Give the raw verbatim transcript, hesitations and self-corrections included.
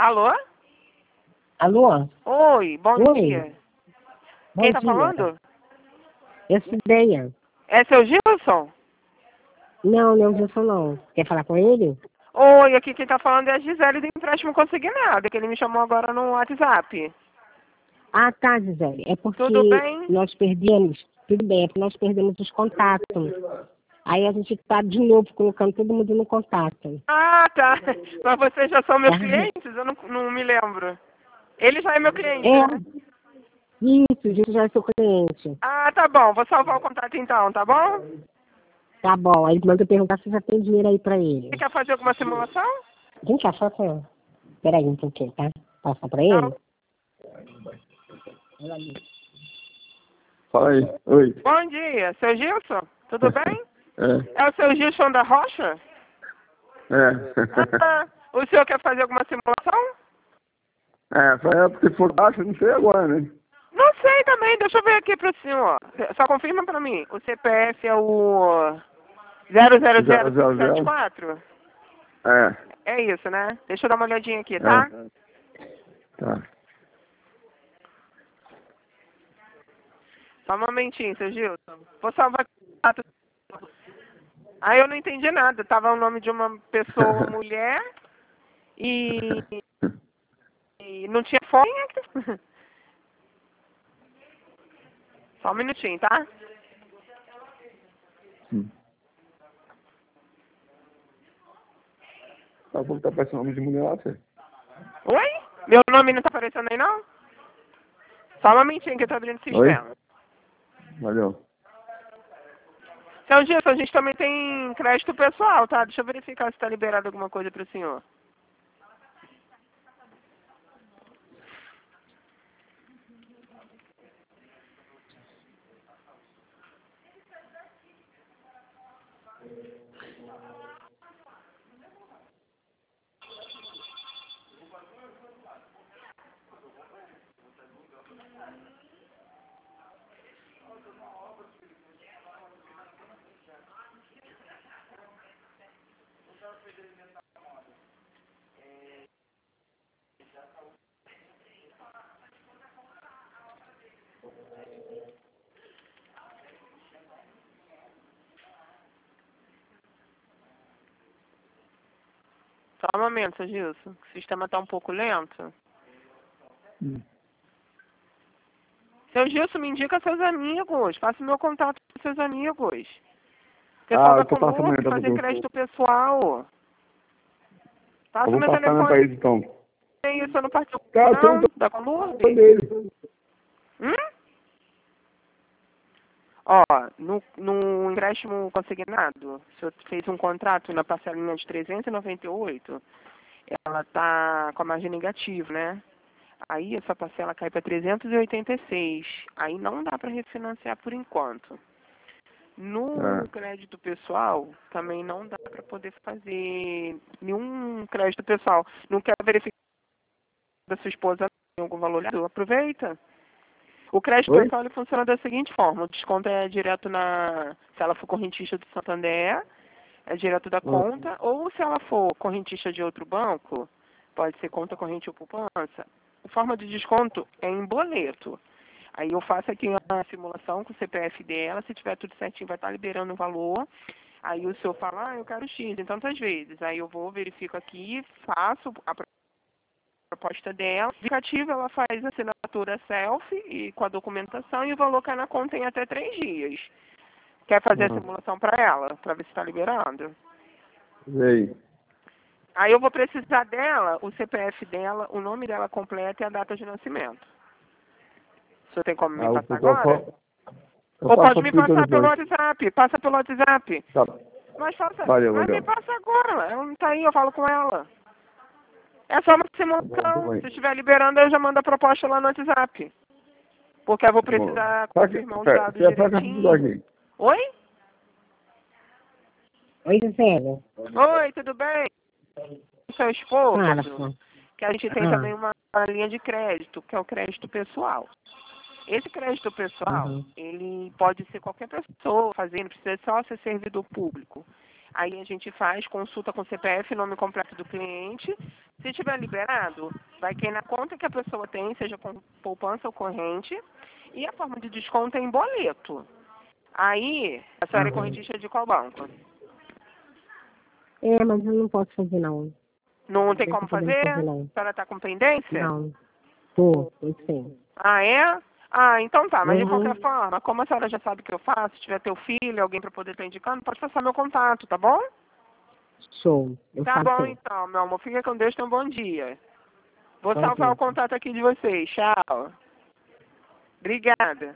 Alô? Alô? Oi, bom Oi. dia. Bom Quem tá dia. falando? Eu sou Deia. É seu Gilson? Não, não, Gilson não. Quer falar com ele? Oi, aqui quem tá falando é a Gisele do empréstimo consignado, que ele me chamou agora no WhatsApp. Ah, tá, Gisele. É Tudo porque bem? nós perdemos, tudo bem, é porque nós perdemos os contatos. Aí a gente tá de novo colocando todo mundo no contato. Ah, tá. Mas vocês já são meus É. clientes? Eu não, não me lembro. Ele já é meu cliente, É, né? isso, a gente já é seu cliente. Ah, tá bom. Vou salvar o contato então, tá bom? Tá bom, aí ele manda perguntar se já tem dinheiro aí pra Você ele. quer fazer alguma simulação? Vem cá, só com... Peraí um pouquinho, tá? Passa pra Não. ele? Fala aí. Oi. Bom dia, seu Gilson? Tudo bem? É. É o seu Gilson da Rocha? É. Ah, o senhor quer fazer alguma simulação? É, foi época que for baixo, não sei agora, né? Não sei também, deixa eu ver aqui pro senhor. Só confirma pra mim. O C P F é o zero zero zero Zero, zero, cinco sete zero. quatro? É. É isso, né? Deixa eu dar uma olhadinha aqui, tá? É. Tá. Só um momentinho, seu Gilson. Vou salvar aqui. Aí eu não entendi nada. Tava o nome de uma pessoa, mulher, e, e não tinha fone. Só um minutinho, tá? Hum. Tá bom, tá aparecendo o nome de mulher lá, você? Oi? Meu nome não tá aparecendo aí, não? Só um momentinho que eu tô abrindo o Oi? sistema. Valeu. Seu Gilson, a gente também tem crédito pessoal, tá? Deixa eu verificar se tá liberado alguma coisa pro senhor. Só um momento, seu Gilson. O sistema tá um pouco lento. Hum. Seu Gilson, me indica seus amigos. Faça meu contato com seus amigos. O pessoal Ah, da eu tô passando Colur, aí, tá fazer bom. crédito pessoal. Passa Eu vou meu passar mesmo pra telefone eles, então. aí, você não participou Tá, eu não, tô da Colur? no dele. Hum? Ó, no, no empréstimo consignado, o senhor fez um contrato na parcelinha de trezentos e noventa e oito, ela tá com a margem negativa, né? Aí essa parcela cai para trezentos e oitenta e seis. Aí não dá para refinanciar por enquanto. No É. crédito pessoal, também não dá para poder fazer nenhum crédito pessoal. Não quer verificar da sua esposa tem algum valor olhado? Aproveita. O crédito Oi? pessoal ele funciona da seguinte forma: o desconto é direto na. Se ela for correntista do Santander, é direto da Ah. conta, ou se ela for correntista de outro banco, pode ser conta corrente ou poupança, a forma de desconto é em boleto. Aí eu faço aqui a simulação com o C P F dela, se tiver tudo certinho vai estar liberando o valor. Aí o senhor fala, ah, eu quero X em tantas vezes. Aí eu vou, verifico aqui, faço a proposta dela. Indicativo, ela faz a assinatura selfie e com a documentação e o valor cai na conta em até três dias. Quer fazer a Ah. simulação para ela, para ver se está liberando? E aí? Aí eu vou precisar dela, o C P F dela, o nome dela completo e a data de nascimento. O senhor tem como me Ah, eu, passar eu, agora? eu, eu Ou passo pode pro me Twitter passar pelo depois. WhatsApp, passa pelo WhatsApp. Tá. Mas, faça, Valeu, mas me valeu. passa agora, ela não tá aí, eu falo com ela. É só uma Tá bom, tudo simulação, bem. se estiver liberando eu já mando a proposta lá no WhatsApp. Porque eu vou Tá bom. precisar Tá aqui, confirmar os pera, dados pera, pera, rapidinho direitinho. aqui. Oi? Oi, Gisele. Oi, tudo bem? Seu esposo, Fala, pô. que a gente tem Ah, também uma linha de crédito, que é o crédito pessoal. Esse crédito pessoal, uhum. ele pode ser qualquer pessoa fazendo, precisa só ser servidor público. Aí a gente faz consulta com C P F, nome completo do cliente. Se tiver liberado, vai cair na conta que a pessoa tem, seja com poupança ou corrente. E a forma de desconto é em boleto. Aí, a senhora é Uhum. correntista de qual banco? É, mas eu não posso fazer, não. Não tem Não como tô podendo fazer? fazer, A não. senhora está com pendência? Não. Tô, tô sim. Ah, é? Ah, então tá. Mas de Uhum. qualquer forma, como a senhora já sabe o que eu faço, se tiver teu filho, alguém para poder estar indicando, pode passar meu contato, tá bom? Show. Eu Tá faço bom isso. então, meu amor. Fica com Deus, tenha um bom dia. Vou Pode salvar o ir. contato aqui de vocês. Tchau. Obrigada.